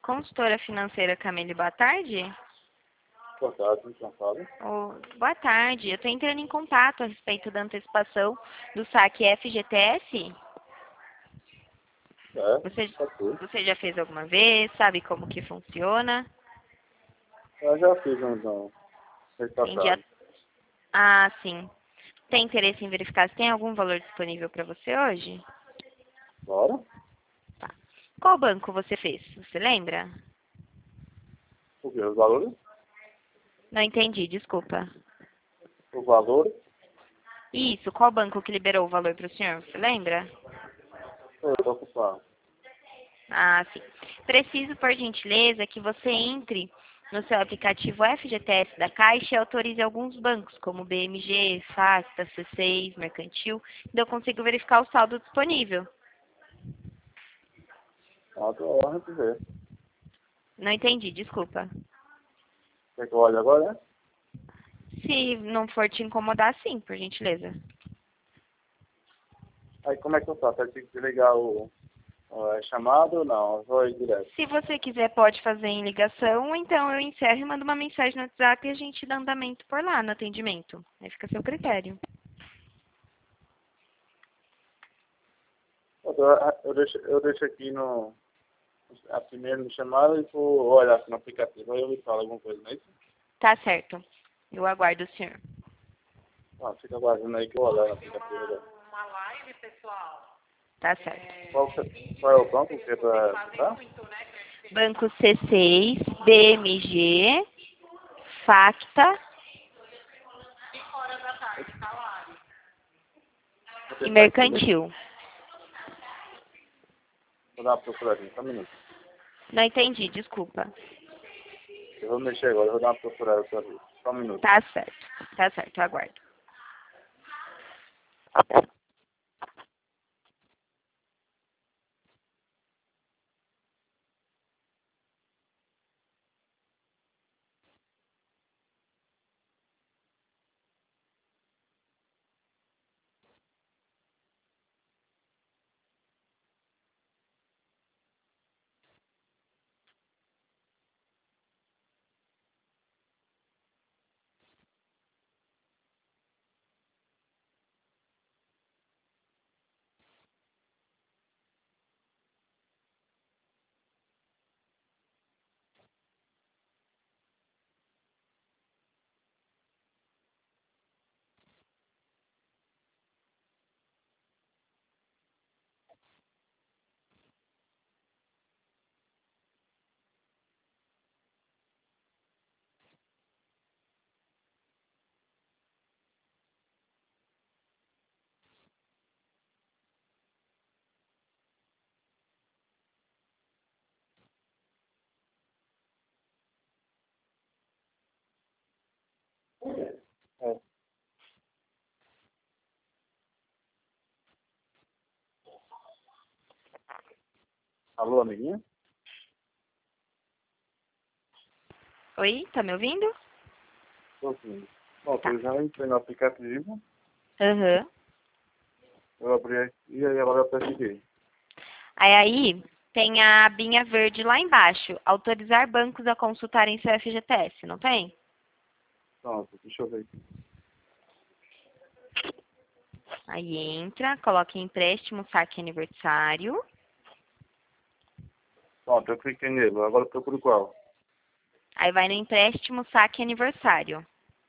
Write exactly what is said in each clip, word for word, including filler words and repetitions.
Consultora financeira Camille, boa tarde. Boa tarde, São Paulo. Oh, boa tarde, eu estou entrando em contato a respeito da antecipação do saque F G T S. É, Você, tá tudo. você já fez alguma vez? Sabe como que funciona? Eu já fiz um, um mês Entendi. a- passado. Ah, sim. Tem interesse em verificar se tem algum valor disponível para você hoje? Bora? Tá. Qual banco você fez? Você lembra? O quê? Os valores? Não entendi, desculpa. Os valores? Isso, qual banco que liberou o valor para o senhor? Você lembra? Eu tô ocupado. Ah, sim. Preciso, por gentileza, que você entre no seu aplicativo F G T S da Caixa e autorize alguns bancos, como B M G, Facta, C seis, Mercantil, e eu consigo verificar o saldo disponível. Tá, tô a gente vê. Não entendi, desculpa. Quer que eu olhe agora, né? Se não for te incomodar, sim, por gentileza. Aí como é que eu faço? Eu tenho que desligar o, o é chamado ou não? Eu vou ir direto. Se você quiser, pode fazer em ligação, ou então eu encerro e mando uma mensagem no WhatsApp e a gente dá andamento por lá no atendimento. Aí fica a seu critério. Eu, dou- eu, deixo, eu deixo aqui no... A primeira me chamada e vou olhar aqui no aplicativo. Aí eu me falo alguma coisa, não é isso? Tá certo. Eu aguardo o senhor. Ah, fica aguardando aí que eu vou olhar no aplicativo. Né? Tá certo. Qual, que- qual é o banco que é pra tá? Banco C seis, B M G, Facta e Mercantil. Vou dar uma procuradinha, só um minuto. Não entendi, desculpa. Eu vou mexer agora, eu vou dar uma procurada pra ver. Só um minuto. Tá certo. Tá certo, eu aguardo. É. Alô, amiguinha? Oi, tá me ouvindo? Tô sim. Bom, Tá. eu já entrei no aplicativo, Aham. eu abri aqui e aí agora eu pesquisei. Aí, aí tem a abinha verde lá embaixo. Autorizar bancos a consultarem seu F G T S, não tem? Pronto, deixa eu ver aqui. Aí entra, coloca em empréstimo, saque aniversário. Pronto, eu cliquei nele, agora eu procuro qual? Aí vai no empréstimo, saque aniversário.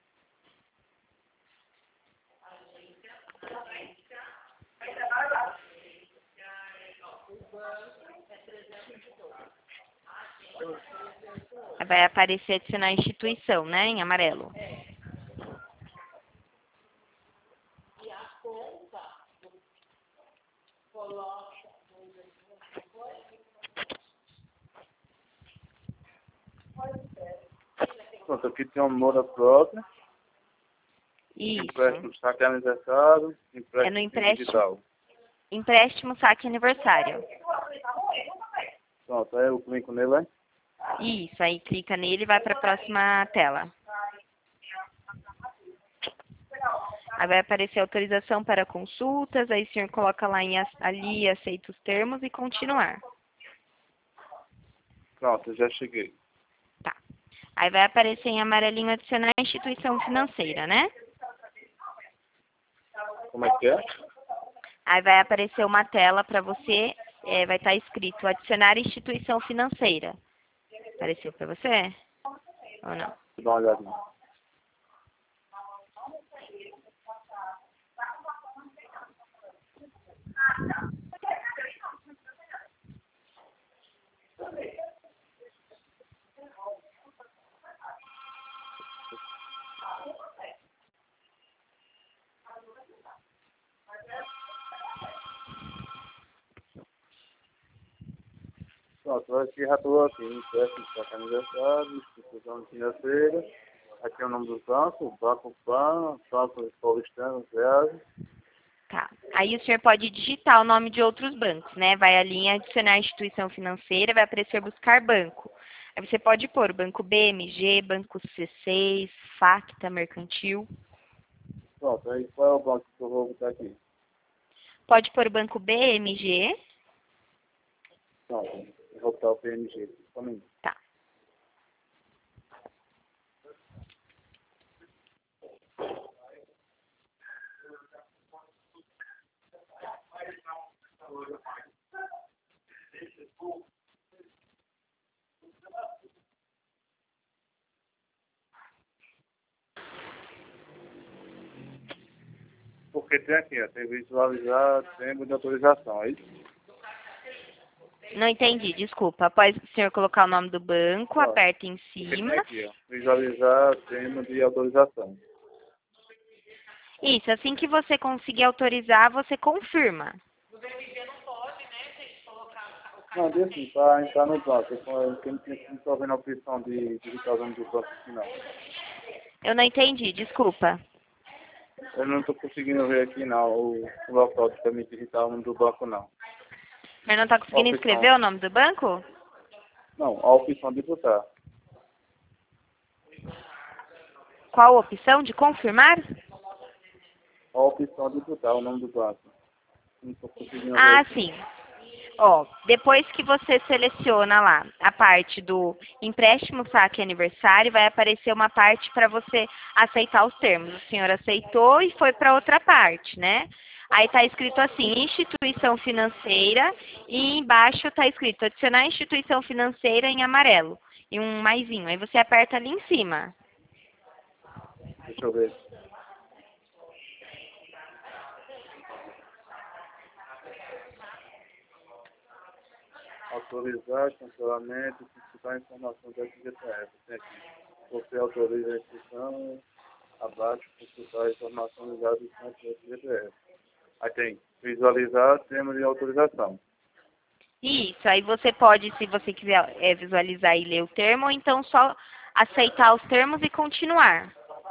Aí vai aparecer adicionar instituição, né, em amarelo. Pronto, aqui tem uma moda própria, empréstimo Isso. saque aniversário, É no empréstimo empréstimo, digital. empréstimo, saque aniversário. Pronto, aí eu clico nele, hein? Isso, aí clica nele e vai para a próxima tela. Aí vai aparecer autorização para consultas, aí o senhor coloca lá em, ac- ali, aceita os termos e continuar. Pronto, já cheguei. Tá. Aí vai aparecer em amarelinho adicionar instituição financeira, né? Como é que é? Aí vai aparecer uma tela para você, é, vai estar escrito adicionar instituição financeira. Apareceu para você? Ou não? Vou dar uma olhadinha. Pronto, aqui já estou aqui, empréstimo para aniversário, instituição financeira, aqui é o nome do banco, Banco Pan, Banco Paulistano, Reais. Tá. Aí o senhor pode digitar o nome de outros bancos, né? Vai ali em adicionar instituição financeira, vai aparecer buscar banco. Aí você pode pôr o banco B M G, banco C seis, Facta, Mercantil. Pronto, aí qual é o banco que eu vou botar aqui? Pode pôr o banco B M G. Pronto, eu vou botar o P M G. Só um minuto. Tá. Porque tem aqui, ó, tem visualizar tempo de autorização, é isso? Não entendi, desculpa. Após o senhor colocar o nome do banco, Ó, aperta em porque cima. tem aqui, ó, visualizar tempo de autorização. Isso, assim que você conseguir autorizar, você confirma. Não, diz assim, para entrar no banco, eu não estou vendo a opção de digitar o nome do banco aqui, não. Eu não entendi, desculpa. Eu não estou conseguindo ver aqui, não, o, o local para me digitar o nome do banco, não. Mas não está A conseguindo opção, escrever o nome do banco? não, a opção de botar. Qual a opção de confirmar? A opção de botar o nome do banco. Não estou conseguindo ver Ah, aqui. sim. Ó, depois que você seleciona lá a parte do empréstimo, saque e aniversário, vai aparecer uma parte para você aceitar os termos. O senhor aceitou e foi para outra parte, né? Aí está escrito assim, instituição financeira, e embaixo está escrito adicionar instituição financeira em amarelo, e um maisinho. Aí você aperta ali em cima. Deixa eu ver. Autorizar cancelamento, solicitar informação da F G T S. Tem aqui. Você autoriza a inscrição, abaixo, consultar a informação dos dados do F G T S. Aí tem visualizar termos de autorização. Isso, aí você pode, se você quiser é, visualizar e ler o termo, ou então só aceitar os termos e continuar.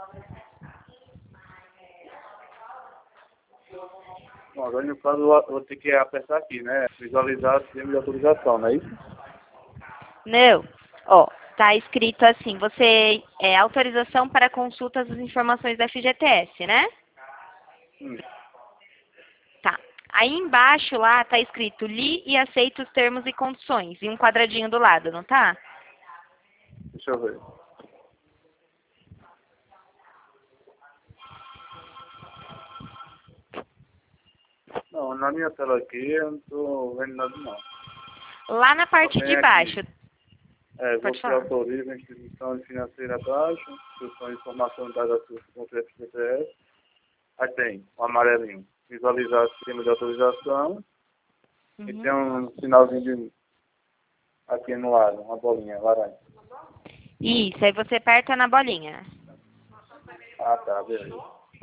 Bom, agora no caso eu vou ter que apertar aqui, né? Visualizar termos de autorização, não é isso? Não. Ó, tá escrito assim, você é autorização para consultas das informações da F G T S, né? Hum, Tá. Aí embaixo lá tá escrito li e aceito os termos e condições, e um quadradinho do lado, não tá? deixa eu ver. Não, na minha tela aqui eu não estou vendo nada não. Lá na parte Tem de aqui. baixo. É, Pode você falar. autoriza a instituição financeira abaixo, instituição de informação dada contra a F G T S. Aí tem o amarelinho, visualizar o sistema de autorização. E tem Uhum. um sinalzinho de, aqui no lado, uma bolinha laranja. Isso, aí você aperta na bolinha. Ah, tá, beleza.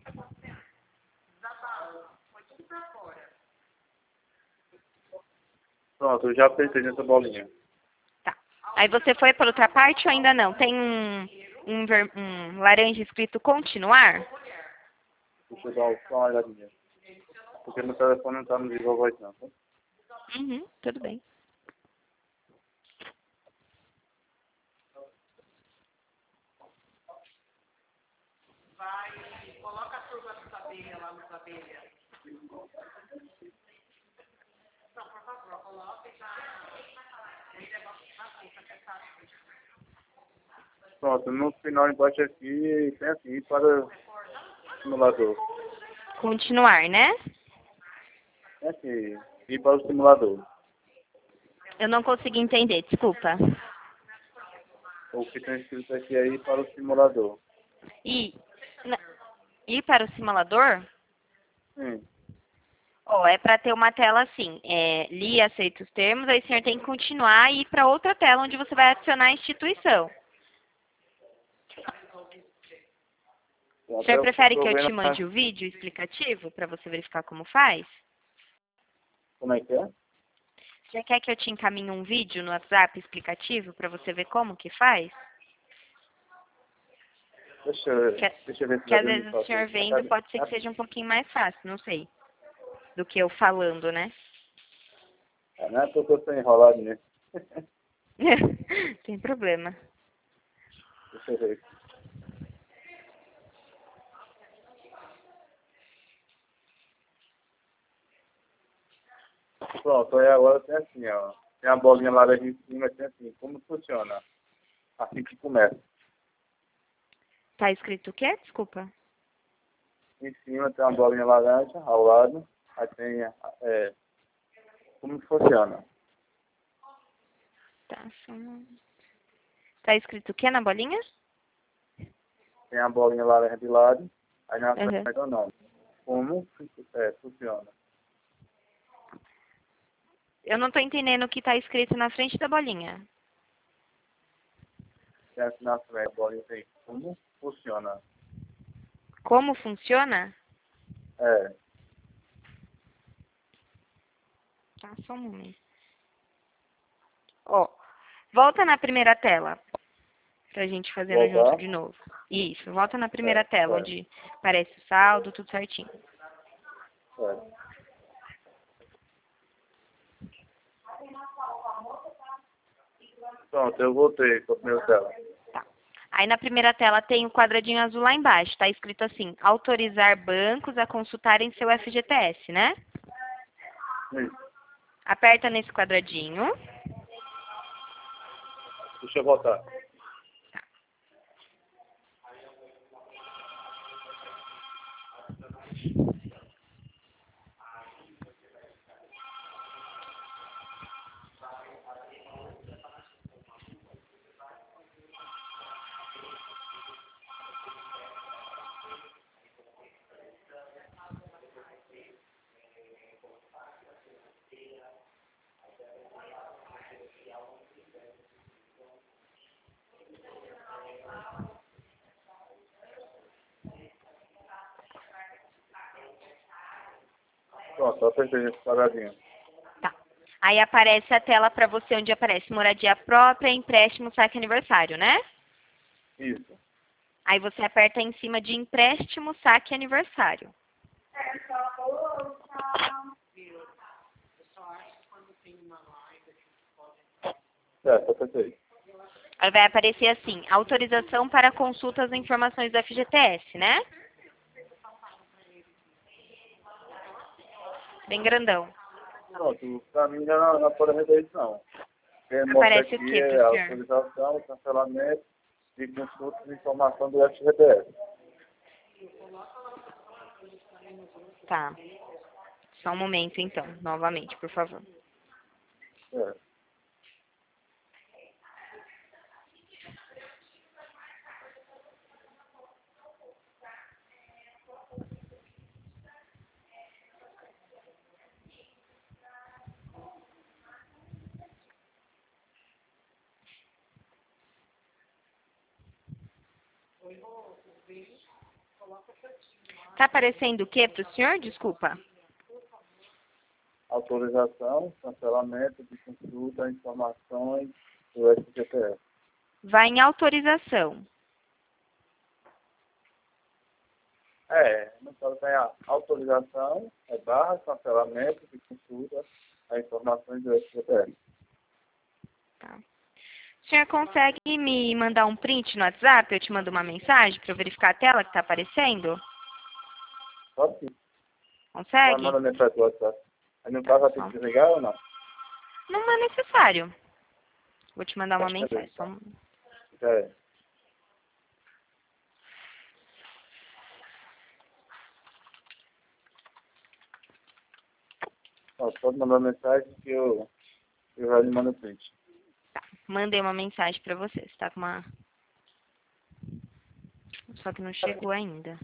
Pronto, eu já apertei nessa bolinha. Tá. Aí você foi para outra parte ou ainda não? Tem um, um, ver- um laranja escrito continuar? Deixa eu dar só uma olhadinha. Porque meu telefone não está no Viva Voz não, tá? Uhum, tudo bem. Pronto, no final embaixo aqui tem assim, ir para o simulador. Continuar, né? Tem assim, ir para o simulador. Eu não consegui entender, desculpa. O que tem escrito aqui é ir para o simulador. E na- ir para o simulador? Sim. Ó, é para ter uma tela assim, é, li e aceita os termos, aí o senhor tem que continuar e ir para outra tela onde você vai adicionar a instituição. O senhor prefere que eu te mande o vídeo explicativo para você verificar como faz? Como é que é? Você quer que eu te encaminhe um vídeo no WhatsApp explicativo para você ver como que faz? Deixa eu, Que, deixa eu ver se que vai às vir vezes o senhor aqui. vendo pode ser que seja um pouquinho mais fácil, não sei, do que eu falando, né? É, não é porque eu estou enrolado nisso. Tem problema. Deixa eu ver. Pronto, aí agora tem assim, ó. Tem a bolinha laranja em cima, tem assim, como funciona? Assim que começa. Tá escrito o quê? Desculpa. Em cima tem uma bolinha laranja ao lado. Aí tem é, como funciona. Tá, só um- tá escrito o quê na bolinha? Tem a bolinha laranja de lado. Aí na Uhum. frente é o nome. Como é, funciona. Eu não tô entendendo o que tá escrito na frente da bolinha. Tem assim na frente, a bolinha tem como funciona. Como funciona? É. Tá, só um momento. Ó, volta na primeira tela. Pra gente fazendo Voltar. junto de novo. Isso, volta na primeira É, tela, é. onde aparece o saldo, tudo certinho. É. Pronto, eu voltei para a primeira tela. Tá. Aí na primeira tela tem o quadradinho azul lá embaixo. Tá escrito assim, autorizar bancos a consultarem seu F G T S, né? Isso. Aperta nesse quadradinho. Deixa eu voltar. Pronto, apertei nesse quadradinho. Tá. Aí aparece a tela pra você onde aparece moradia própria, empréstimo, saque aniversário, né? Isso. Aí você aperta em cima de empréstimo, saque aniversário. Certo, apertei. Aí vai aparecer assim, autorização para consulta às informações do F G T S, né? Bem grandão. Pronto, para mim já não, não pode arredar isso não. Quem mostra Aparece o aqui quê é pro a senhor? autorização, cancelamento e consulta de informação do F G T S. Tá. Só um momento então, novamente, por favor. Certo. Tá aparecendo o quê pro senhor? Desculpa. Autorização, cancelamento de consulta, informações do F G T S. Vai em autorização. É, no caso tem a autorização, é barra, cancelamento de consulta, as informações do F G T S. Tá. O senhor consegue me mandar um print no WhatsApp? Eu te mando uma mensagem para eu verificar a tela que está aparecendo? Pode sim. Vai Consegue? mandar mensagem do WhatsApp. Aí no caso vai ter que desligar ou não? Não é necessário. Vou te mandar uma Acho que é mensagem. isso. Só um- Já é. Ó, pode mandar mensagem que eu, eu já lhe mando o print. Tá, mandei uma mensagem pra você. Você tá com uma... Só que não chegou ainda.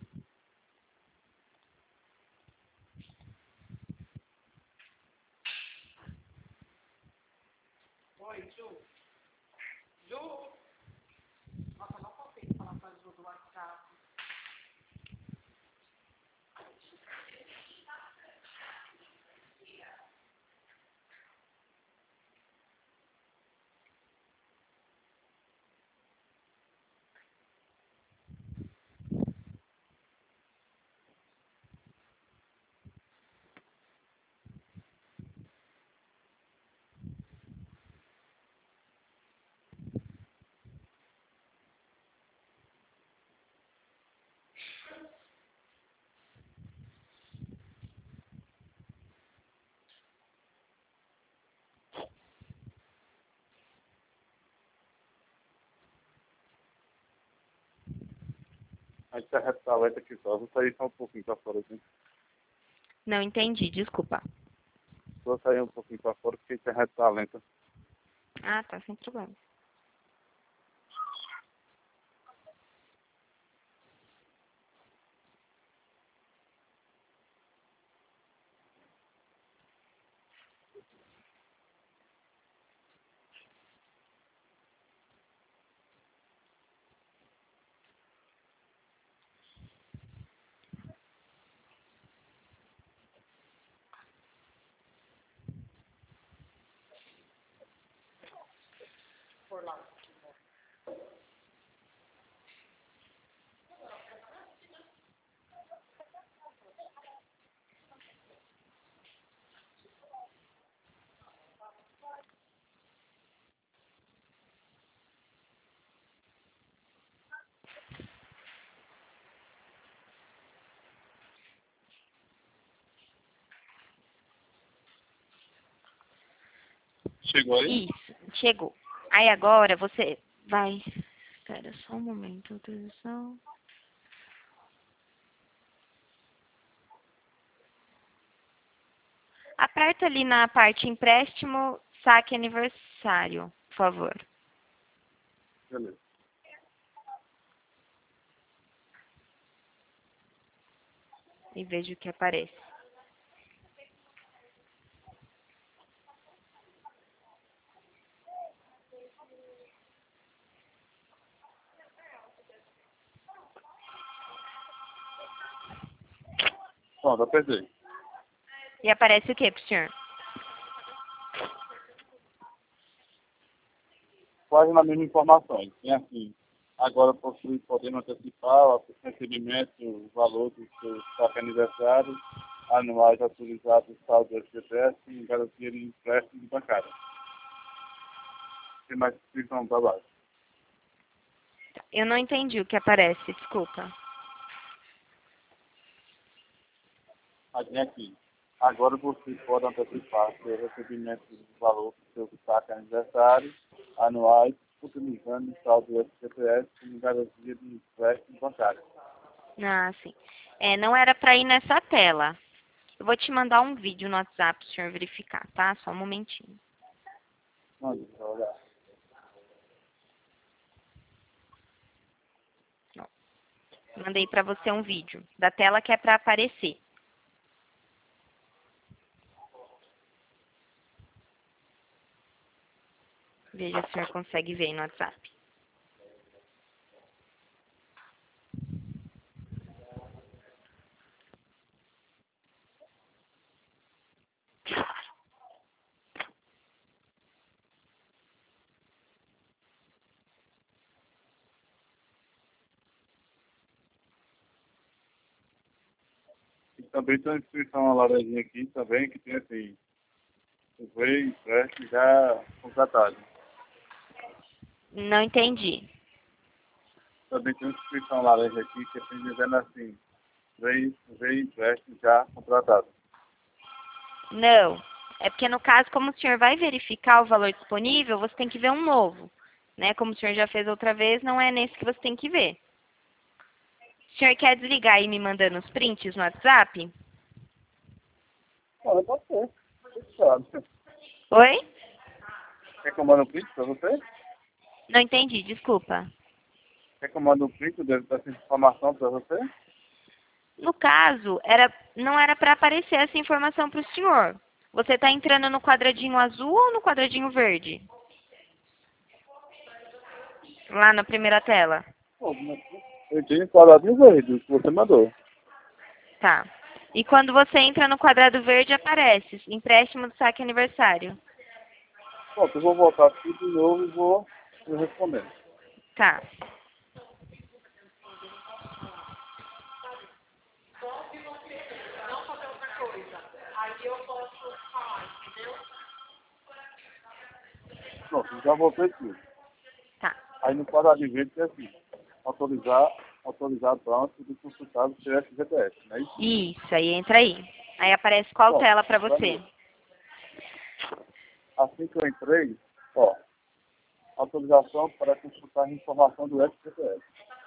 A gente tá restaurante aqui só. Vou sair só um pouquinho pra fora, assim. Não entendi, desculpa. Vou sair um pouquinho pra fora porque a internet tá lenta. Ah, tá, sem problema. Chegou aí? Isso, chegou. Aí agora você vai... Espera só um momento, autorização... Aperta ali na parte empréstimo, saque aniversário, por favor. Beleza. E veja o que aparece. Pronto, apertei. E aparece o que pro senhor? Quase na mesma informação. Tem assim, agora possui podendo antecipar o recebimento, o valor do seu saque aniversário, anuais autorizados, saldo do F G T S e garantia de empréstimo bancário. Tem mais descrição para baixo. Eu não entendi o que aparece, desculpa. Aí tem aqui. Agora você pode antecipar seu recebimento do valor do seu saque aniversário, anuais, utilizando o saldo do F G T S como garantia de empréstimo bancário. Ah, sim. É, não era pra ir nessa tela. Eu vou te mandar um vídeo no WhatsApp pro senhor verificar, tá? Só um momentinho. Não, deixa eu olhar. Mandei pra você um vídeo da tela que é pra aparecer. Veja se o senhor consegue ver aí no WhatsApp. E também tem uma inscrição na laranjinha aqui também, que tem assim, o veio, empréstimo já contratado. Não entendi. Também tem uma inscrição laranja aqui, que tem dizendo assim, veio, veio, empréstimo já contratado. Não. É porque no caso, como o senhor vai verificar o valor disponível, você tem que ver um novo. Né? Como o senhor já fez outra vez, não é nesse que você tem que ver. O senhor quer desligar e me mandando os prints no WhatsApp? Pode, pode ser. Sabe? Oi? Quer que eu mande um print pra você? Não entendi, desculpa. Quer que eu mande um print dessa informação pra você? No caso, era, não era para aparecer essa informação para o senhor. Você está entrando no quadradinho azul ou no quadradinho verde? Lá na primeira tela. Pô, mas eu tinha quadradinho verde que você mandou. Tá. E quando você entra no quadrado verde, aparece empréstimo do saque aniversário. Pronto, eu vou voltar aqui de novo e vou vou responder. Tá. Pronto, já voltei aqui. Tá. Aí no quadradinho verde tem assim, autorizar, autorizar banco do consultado C F G P S, não é isso? Isso, aí entra aí. Aí aparece qual Pronto, tela para pra você? mim. Assim que eu entrei, ó, autorização para consultar a informação do F G P S.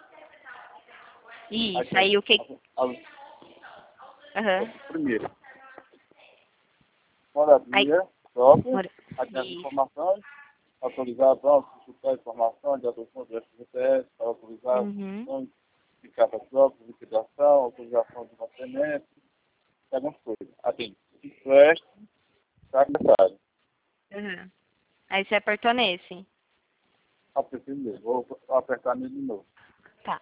Isso, aí o que... A, a, Aham. primeiro, Aí... moradia própria, Mora- aqui as Isso. informações, autorizar para consultar a informação de adoção do F G P S, para autorizar as Uhum. informações de casa própria, liquidação, autorização de nascimento, e algumas coisas. Assim, empréstimo, está necessário. Uhum. Aí você apertou nesse. Só preciso mesmo. Vou vou apertar nele de novo. Tá.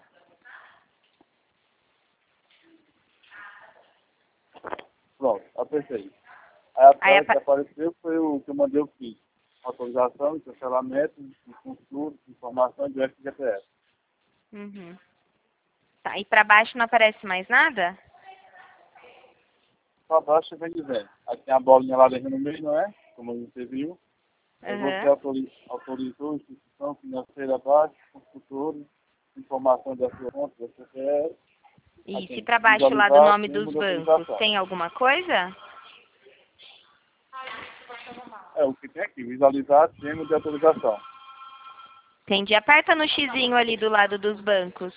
Pronto, apertei. Aí a Aí tela que apa... apareceu foi o que eu mandei o F I I. Autorização e cancelamento de consulta, informação de F G P S. Uhum. Tá, e para baixo não aparece mais nada? Para baixo vem dizendo. Aí tem a bolinha lá dentro no meio, não é? Como você viu. Aí você Uhum. autori- autorizou instituição financeira abaixo, consultores, informação da sua conta, da C P S. Aí Isso, e tem para baixo lá do visualizar, nome termo dos de bancos, autorização. tem alguma coisa? É o que tem aqui, visualizar, termo de autorização. Entendi. Aperta no xizinho ali do lado dos bancos.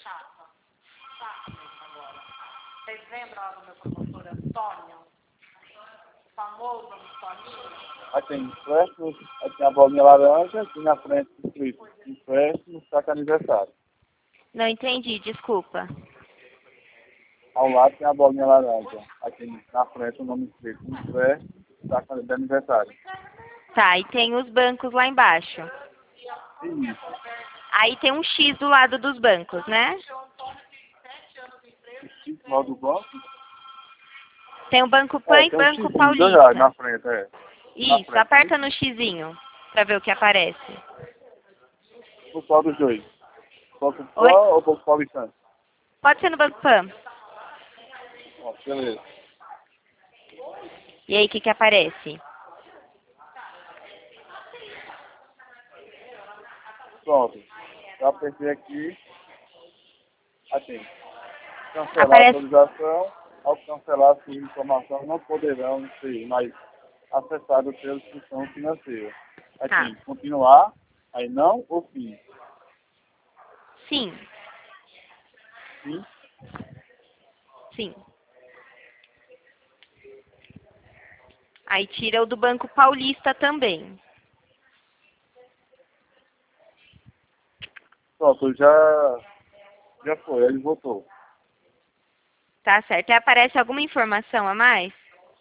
Vocês lembram lá do meu promotor Antônio? O famoso Antoninho? Aí tem empréstimo, aí tem a bolinha laranja, aqui na frente escrito empréstimo, saca aniversário. Não entendi, desculpa. Ao lado tem a bolinha laranja, aqui na frente o nome escrito empréstimo, saca de aniversário. Tá, e tem os bancos lá embaixo. Isso, Aí tem um X do lado dos bancos, né? o título do banco. Tem o Banco Pan É, e tem um Banco xizinho, dois reais na Paulista. frente, é. Isso, frente, aperta no xizinho pra ver o que aparece. O qual dos dois? Banco Pan Oi? ou Banco Paulistano? Pode ser no Banco Pan. Ó, beleza. E aí, o que que aparece? Pronto. Já apertei aqui. Assim. Cancelar a Aparece... autorização. Ao cancelar sua informação, não poderão ser mais acessadas pela instituição financeira. Tá. Aqui, continuar. Aí não ou sim. Sim, Sim. sim. Aí tira o do Banco Paulista também. Pronto, já, já foi. Ele voltou. Tá certo. E aparece alguma informação a mais?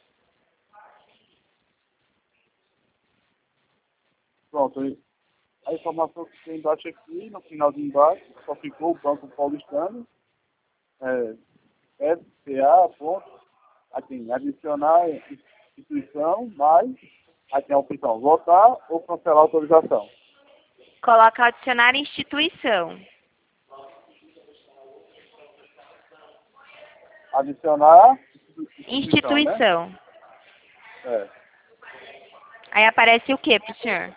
Pronto. aí A informação que tem embaixo aqui, no final de embaixo, só ficou o Banco Paulistano. É, S P A, ponto, aqui, adicionar instituição, mais, aqui a opção votar ou cancelar a autorização. Coloca adicionar instituição. Adicionar instituição, né? Instituição. É. Aí aparece o que pro senhor?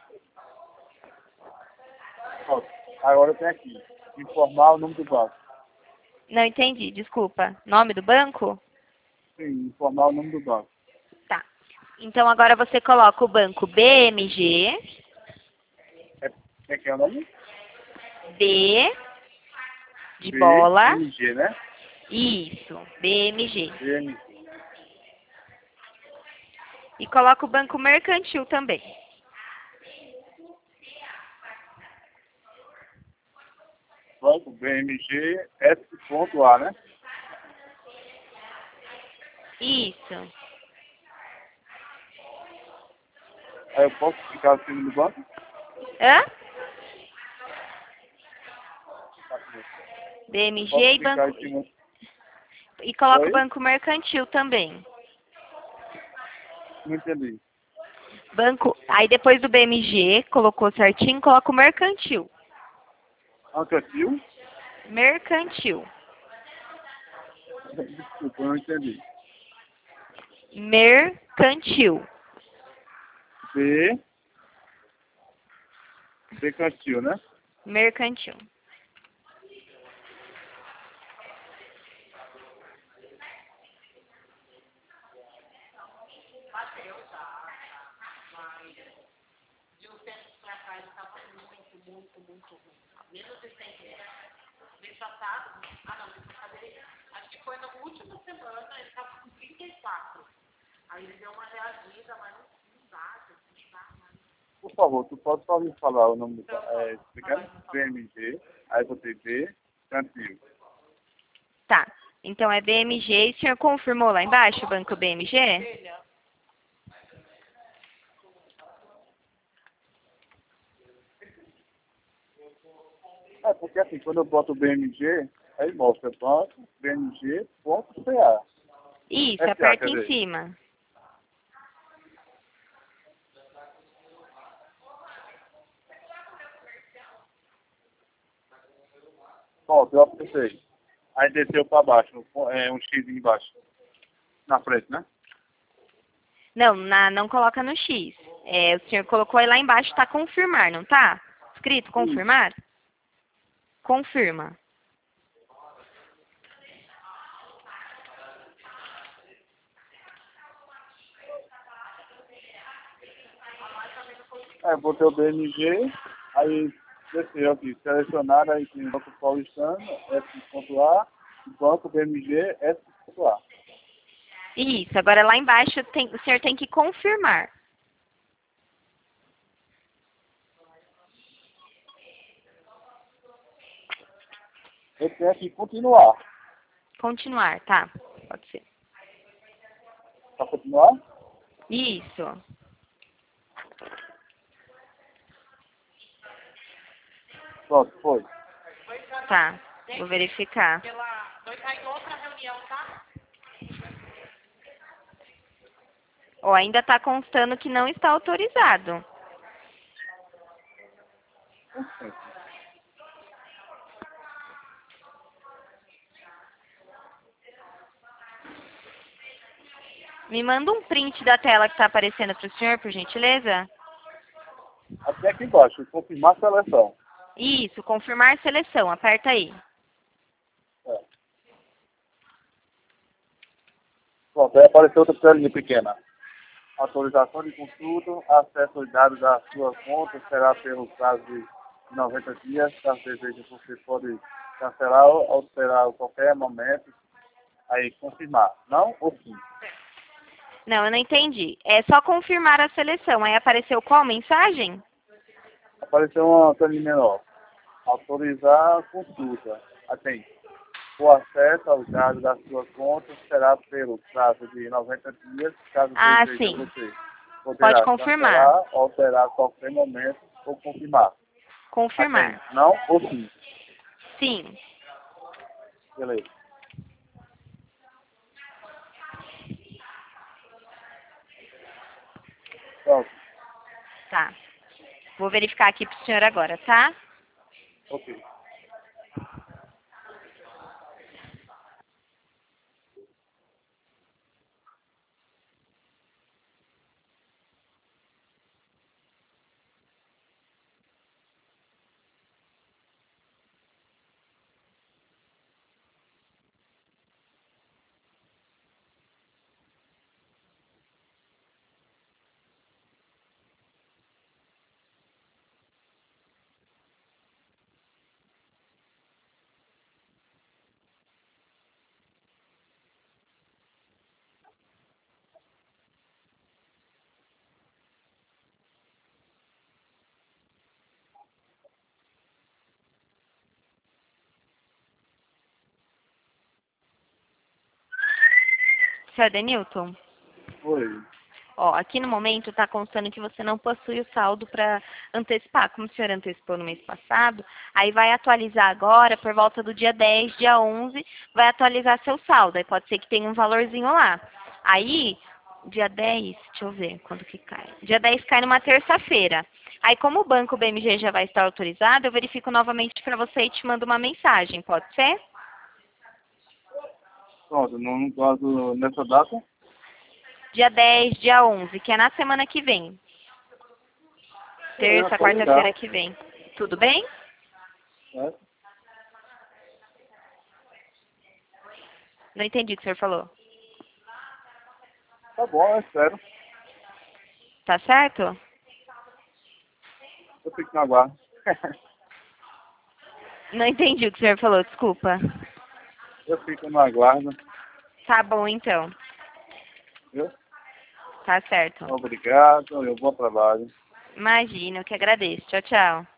Pronto. Agora tem aqui, informar o nome do banco. Não entendi, desculpa. Nome do banco? Sim, informar o nome do banco. Tá. Então agora você coloca o banco B M G, É, é que é o nome? B de bola. B M G, né? Isso, B M G. B M G. E coloca o Banco Mercantil também. Banco B M G S.A, né? Isso. Aí eu posso ficar acima do banco? Hã? B M G Posso e ficar banco. em cima... E coloca Oi? o Banco Mercantil também. Não entendi. Banco. Aí depois do B M G, colocou certinho, coloca o Mercantil. Mercantil? Mercantil. Desculpa, eu não entendi. Mercantil. B... Mercantil, né? Mercantil. Bateu já, mas de um tempo pra cá ele estava muito, muito, muito ruim. Menos de cem dias. Mês passado, ah não, mês passado ele, acho que foi na última semana, ele estava com trinta e quatro. Aí ele deu uma reagida, mas não, não dá, gente, não dá mais. Por favor, tu pode só me falar o nome do Então, é, explicando? B M G, aí eu botei B, Cantil. Tá. Então é B M G. E o senhor confirmou lá embaixo o Banco B M G? Filha, É, porque assim, quando eu boto B M G, aí mostra banco, B M G, ponto C A. Isso, S A, aperta quer em dizer. cima. Pronto, eu apertei. Aí desceu para baixo, é um X embaixo. Na frente, né? Não, na, não coloca no X. É, o senhor colocou aí lá embaixo, tá confirmar, não tá? Escrito confirmar? Confirma. Aí botei o B M G, aí desceu aqui, selecionar, aí tem Banco Paulistano, S.A, Banco B M G, S.A. Isso, agora lá embaixo tem, o senhor tem que confirmar. Eu tenho que continuar. Continuar, tá? Pode ser. Para continuar? Isso. Pronto, foi. Tá. Vou verificar. pela, vai estar em outra reunião, tá? Ó, ainda tá constando que não está autorizado. Me manda um print da tela que tá aparecendo pro senhor, por gentileza? Até aqui embaixo, confirmar a seleção. Isso, confirmar seleção. Aperta aí. É. Pronto, aí apareceu outra telinha pequena. Autorização de consulta, acesso aos dados da sua conta será pelo prazo de noventa dias. Caso deseje, você pode cancelar ou alterar a qualquer momento. Aí, confirmar. Não ou sim? Não, eu não entendi. É só confirmar a seleção. Aí apareceu qual mensagem? Apareceu uma telinha menor. Autorizar a consulta. Atende. O acesso aos dados da sua conta será pelo prazo de noventa dias. Caso Ah, deseje, sim. você Pode poderá confirmar. cancelar, alterar a qualquer momento ou confirmar. Atende. Confirmar. Não ou sim? Sim. Beleza. Pronto. Tá. Vou verificar aqui pro senhor agora, tá? Ok. senhor Denilton? Oi. Ó, aqui no momento está constando que você não possui o saldo para antecipar. Como o senhor antecipou no mês passado, aí vai atualizar agora, por volta do dia dez, dia onze, vai atualizar seu saldo. Aí pode ser que tenha um valorzinho lá. Aí, dia dez, deixa eu ver quando que cai. Dia dez cai numa terça-feira. Aí, como o banco B M G já vai estar autorizado, eu verifico novamente para você e te mando uma mensagem, pode ser? Pronto, no no caso, nessa data, Dia dez, dia onze, que é na semana que vem. Terça, é, pode quarta-feira ligar. que vem. Tudo bem? Certo? Não entendi o que o senhor falou. Tá bom, eu espero. Tá certo? Eu fico na guarda. Não entendi o que o senhor falou, desculpa. Eu fico na guarda. Tá bom, então. Viu? Tá certo. Obrigado, e um bom trabalho. Imagina, eu que agradeço. Tchau, tchau.